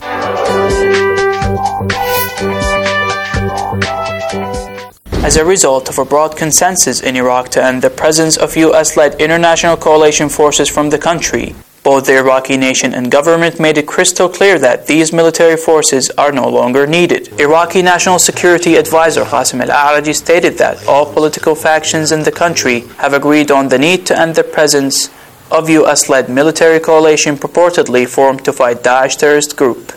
As a result of a broad consensus in Iraq to end the presence of U S-led international coalition forces from the country, both the Iraqi nation and government made it crystal clear that these military forces are no longer needed. Iraqi National Security Advisor Qasim al-A'raji stated that all political factions in the country have agreed on the need to end the presence of U S-led military coalition purportedly formed to fight Daesh terrorist group.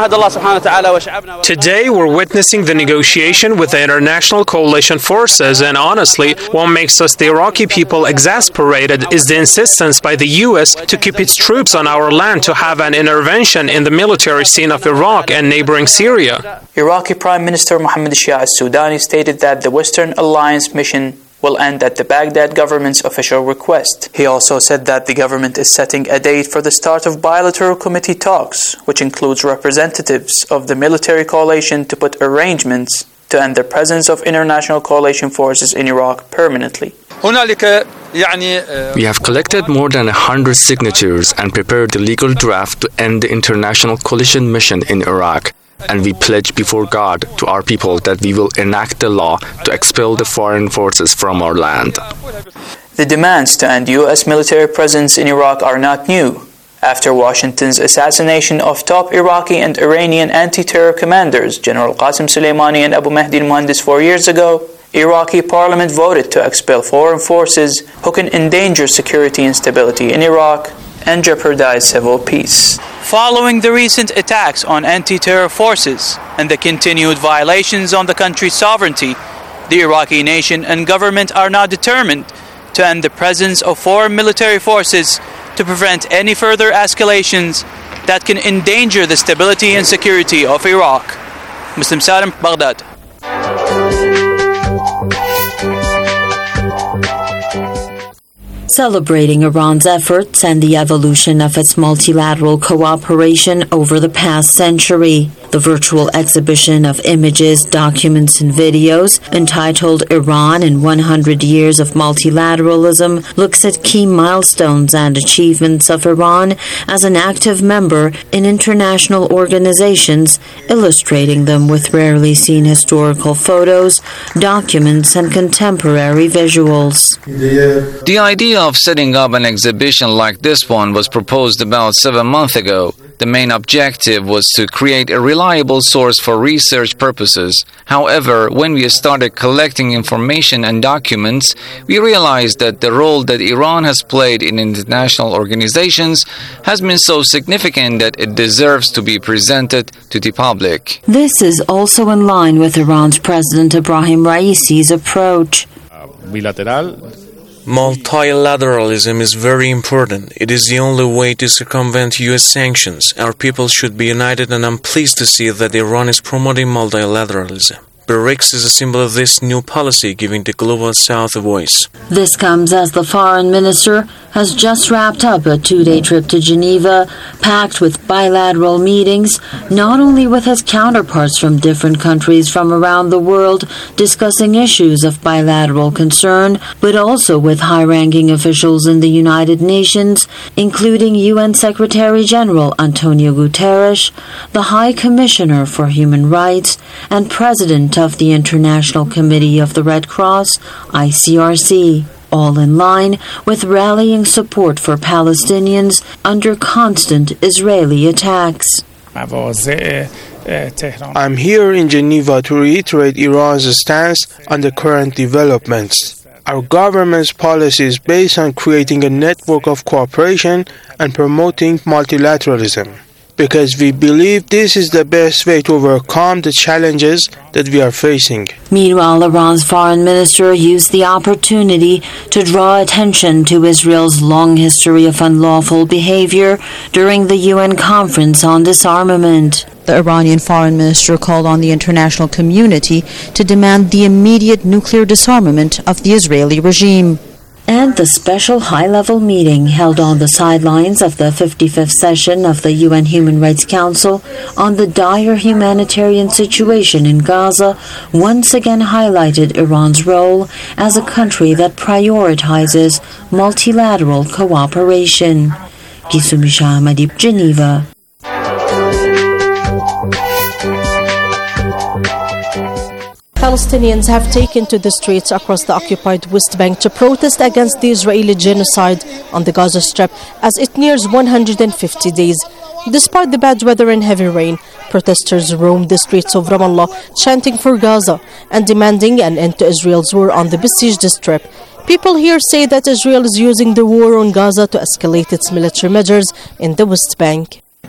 Today we're witnessing the negotiation with the international coalition forces, and honestly, what makes us the Iraqi people exasperated is the insistence by the U S to keep its troops on our land to have an intervention in the military scene of Iraq and neighboring Syria. Iraqi Prime Minister Mohammed Shia al-Sudani stated that the Western Alliance mission will end at the Baghdad government's official request. He also said that the government is setting a date for the start of bilateral committee talks, which includes representatives of the military coalition to put arrangements to end the presence of international coalition forces in Iraq permanently. We have collected more than one hundred signatures and prepared the legal draft to end the international coalition mission in Iraq. And we pledge before God to our people that we will enact the law to expel the foreign forces from our land. The demands to end U S military presence in Iraq are not new. After Washington's assassination of top Iraqi and Iranian anti-terror commanders, General Qasem Soleimani and Abu Mahdi al-Muhandis four years ago, Iraqi parliament voted to expel foreign forces who can endanger security and stability in Iraq and jeopardize civil peace. Following the recent attacks on anti-terror forces and the continued violations on the country's sovereignty, the Iraqi nation and government are now determined to end the presence of foreign military forces to prevent any further escalations that can endanger the stability and security of Iraq. Muslim Salim, Baghdad. Celebrating Iran's efforts and the evolution of its multilateral cooperation over the past century. The virtual exhibition of images, documents, and videos entitled Iran in one hundred Years of Multilateralism looks at key milestones and achievements of Iran as an active member in international organizations, illustrating them with rarely seen historical photos, documents, and contemporary visuals. The idea of setting up an exhibition like this one was proposed about seven months ago. The main objective was to create a reliable source for research purposes. However, when we started collecting information and documents, we realized that the role that Iran has played in international organizations has been so significant that it deserves to be presented to the public. This is also in line with Iran's President Ebrahim Raisi's approach. Bilateral. Multilateralism is very important. It is the only way to circumvent U S sanctions. Our people should be united, and I'm pleased to see that Iran is promoting multilateralism. B R I C S is a symbol of this new policy, giving the Global South a voice. This comes as the foreign minister has just wrapped up a two-day trip to Geneva, packed with bilateral meetings, not only with his counterparts from different countries from around the world discussing issues of bilateral concern, but also with high-ranking officials in the United Nations, including U N Secretary General Antonio Guterres, the High Commissioner for Human Rights, and President of the International Committee of the Red Cross, I C R C. all in line with rallying support for Palestinians under constant Israeli attacks. I'm here in Geneva to reiterate Iran's stance on the current developments. Our government's policy is based on creating a network of cooperation and promoting multilateralism, because we believe this is the best way to overcome the challenges that we are facing. Meanwhile, Iran's foreign minister used the opportunity to draw attention to Israel's long history of unlawful behavior during the U N conference on disarmament. The Iranian foreign minister called on the international community to demand the immediate nuclear disarmament of the Israeli regime. And the special high-level meeting held on the sidelines of the fifty-fifth session of the U N Human Rights Council on the dire humanitarian situation in Gaza once again highlighted Iran's role as a country that prioritizes multilateral cooperation. Gisumi Shahmadi, Geneva. Palestinians have taken to the streets across the occupied West Bank to protest against the Israeli genocide on the Gaza Strip as it nears one hundred fifty days. Despite the bad weather and heavy rain, protesters roamed the streets of Ramallah chanting for Gaza and demanding an end to Israel's war on the besieged Strip. People here say that Israel is using the war on Gaza to escalate its military measures in the West Bank.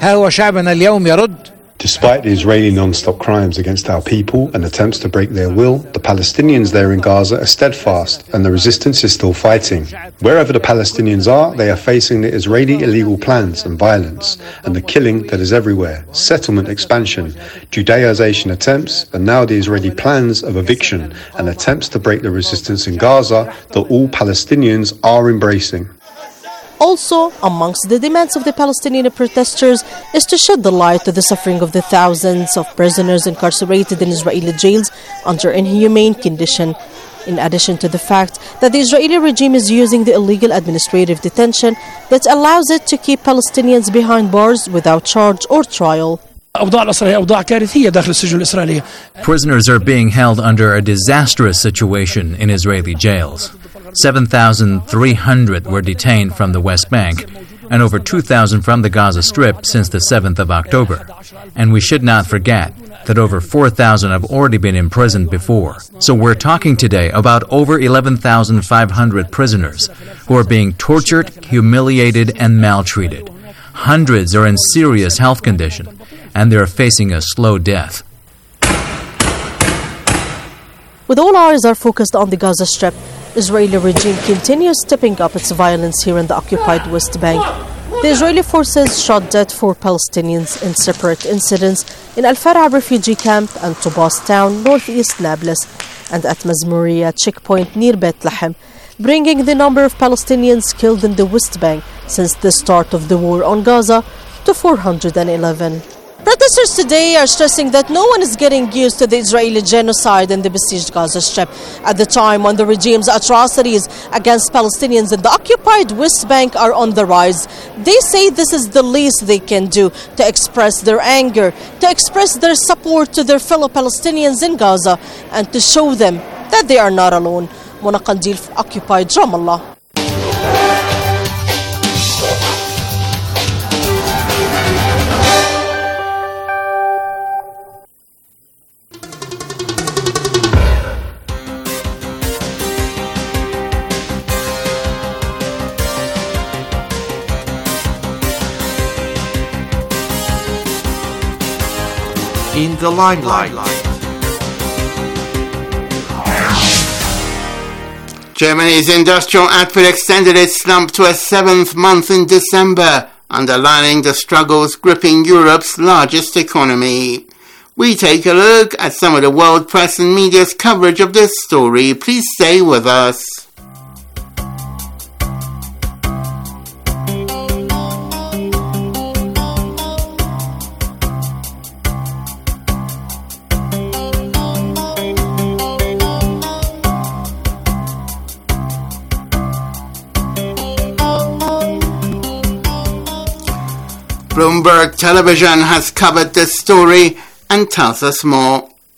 Despite the Israeli non-stop crimes against our people and attempts to break their will, the Palestinians there in Gaza are steadfast and the resistance is still fighting. Wherever the Palestinians are, they are facing the Israeli illegal plans and violence and the killing that is everywhere, settlement expansion, Judaization attempts, and now the Israeli plans of eviction and attempts to break the resistance in Gaza that all Palestinians are embracing. Also, amongst the demands of the Palestinian protesters is to shed the light to the suffering of the thousands of prisoners incarcerated in Israeli jails under inhumane condition, in addition to the fact that the Israeli regime is using the illegal administrative detention that allows it to keep Palestinians behind bars without charge or trial. Prisoners are being held under a disastrous situation in Israeli jails. seven thousand three hundred were detained from the West Bank and over two thousand from the Gaza Strip since the seventh of October. And we should not forget that over four thousand have already been imprisoned before. So we're talking today about over eleven thousand five hundred prisoners who are being tortured, humiliated, and maltreated. Hundreds are in serious health condition, and they're facing a slow death. With all eyes are focused on the Gaza Strip, Israeli regime continues stepping up its violence here in the occupied West Bank. The Israeli forces shot dead four Palestinians in separate incidents in Al-Farah refugee camp and Tubas town, northeast Nablus, and at Mazmuriya checkpoint near Bethlehem, bringing the number of Palestinians killed in the West Bank since the start of the war on Gaza to four hundred eleven. Protesters today are stressing that no one is getting used to the Israeli genocide in the besieged Gaza Strip at the time when the regime's atrocities against Palestinians in the occupied West Bank are on the rise. They say this is the least they can do to express their anger, to express their support to their fellow Palestinians in Gaza, and to show them that they are not alone. Mona Qandil, occupied Ramallah. In the limelight. Germany's industrial output extended its slump to a seventh month in December, underlining the struggles gripping Europe's largest economy. We take a look at some of the world press and media's coverage of this story. Please stay with us. Bloomberg Television has covered this story and tells us more.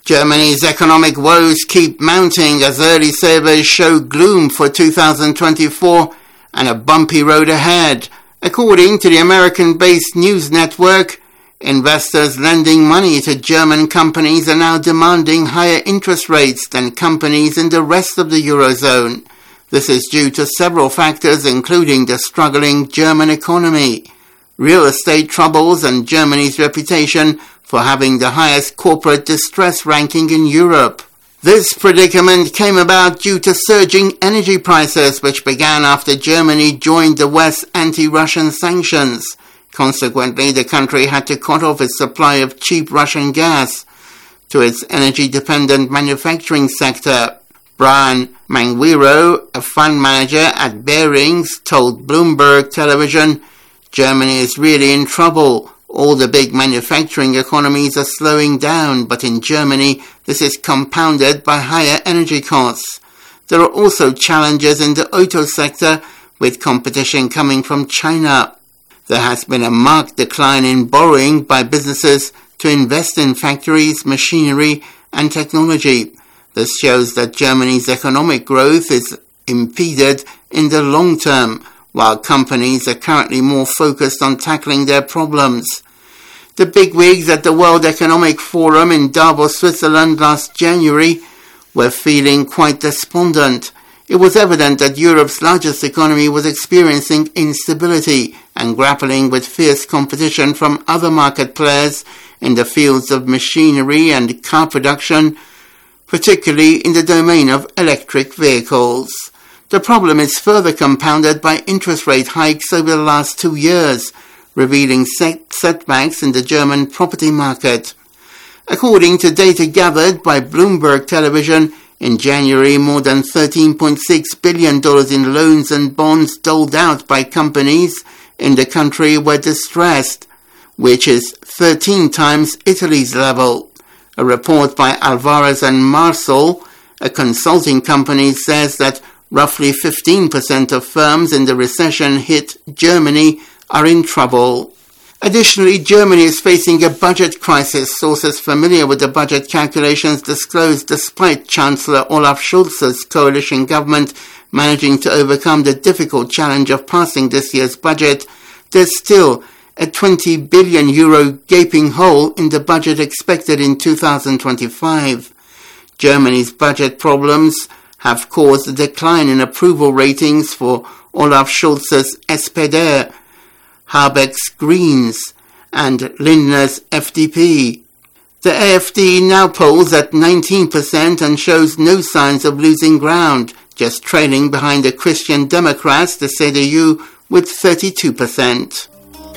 Germany's economic woes keep mounting as early surveys show gloom for two thousand twenty-four and a bumpy road ahead. According to the American-based news network, investors lending money to German companies are now demanding higher interest rates than companies in the rest of the Eurozone. This is due to several factors, including the struggling German economy, real estate troubles, and Germany's reputation for having the highest corporate distress ranking in Europe. This predicament came about due to surging energy prices, which began after Germany joined the West's anti-Russian sanctions. Consequently, the country had to cut off its supply of cheap Russian gas to its energy-dependent manufacturing sector. Brian Manguiro, a fund manager at Barings, told Bloomberg Television, "Germany is really in trouble. All the big manufacturing economies are slowing down, but in Germany, this is compounded by higher energy costs. There are also challenges in the auto sector, with competition coming from China. There has been a marked decline in borrowing by businesses to invest in factories, machinery, and technology. This shows that Germany's economic growth is impeded in the long term, while companies are currently more focused on tackling their problems." The bigwigs at the World Economic Forum in Davos, Switzerland last January were feeling quite despondent. It was evident that Europe's largest economy was experiencing instability and grappling with fierce competition from other market players in the fields of machinery and car production, particularly in the domain of electric vehicles. The problem is further compounded by interest rate hikes over the last two years, revealing set- setbacks in the German property market. According to data gathered by Bloomberg Television, in January, more than thirteen point six billion dollars in loans and bonds doled out by companies in the country were distressed, which is thirteen times Italy's level. A report by Alvarez and Marsal, a consulting company, says that roughly fifteen percent of firms in the recession-hit Germany are in trouble. Additionally, Germany is facing a budget crisis. Sources familiar with the budget calculations disclosed despite Chancellor Olaf Scholz's coalition government managing to overcome the difficult challenge of passing this year's budget, there's still a twenty billion euro gaping hole in the budget expected in two thousand twenty-five. Germany's budget problems have caused a decline in approval ratings for Olaf Scholz's S P D, Habeck's Greens, and Lindner's F D P. The A F D now polls at nineteen percent and shows no signs of losing ground, just trailing behind the Christian Democrats, the C D U, with thirty-two percent.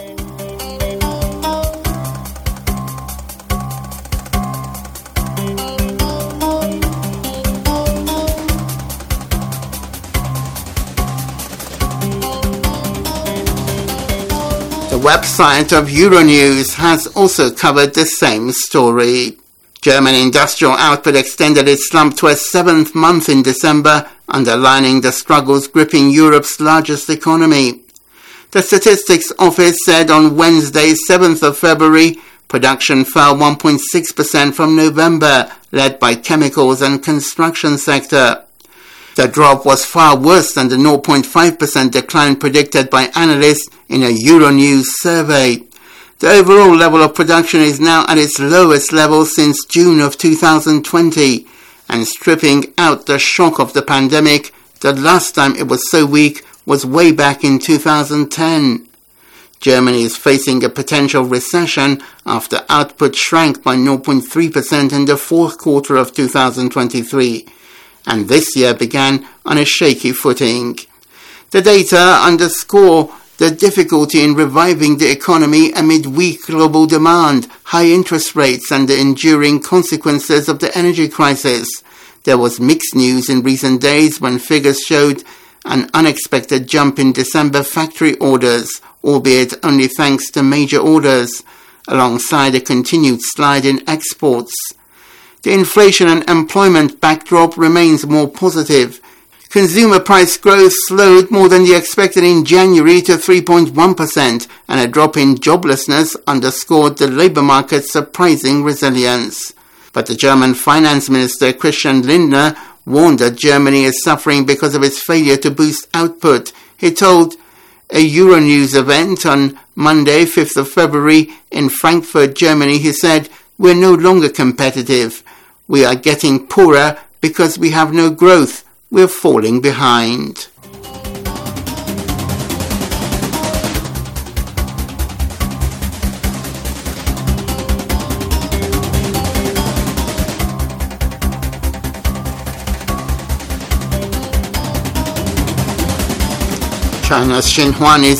The website of Euronews has also covered the same story. German industrial output extended its slump to a seventh month in December, underlining the struggles gripping Europe's largest economy. The Statistics Office said on Wednesday, seventh of February, production fell one point six percent from November, led by chemicals and construction sector. The drop was far worse than the zero point five percent decline predicted by analysts in a Euronews survey. The overall level of production is now at its lowest level since June of two thousand twenty, and stripping out the shock of the pandemic, the last time it was so weak was way back in two thousand ten. Germany is facing a potential recession after output shrank by zero point three percent in the fourth quarter of two thousand twenty-three, and this year began on a shaky footing. The data underscore the difficulty in reviving the economy amid weak global demand, high interest rates, and the enduring consequences of the energy crisis. There was mixed news in recent days when figures showed an unexpected jump in December factory orders, albeit only thanks to major orders, alongside a continued slide in exports. The inflation and employment backdrop remains more positive. Consumer price growth slowed more than the expected in January to three point one percent, and a drop in joblessness underscored the labour market's surprising resilience. But the German finance minister Christian Lindner warned that Germany is suffering because of its failure to boost output. He told a Euronews event on Monday, fifth of February, in Frankfurt, Germany, he said, "We're no longer competitive. We are getting poorer because we have no growth. We're falling behind." China's Xinhuan is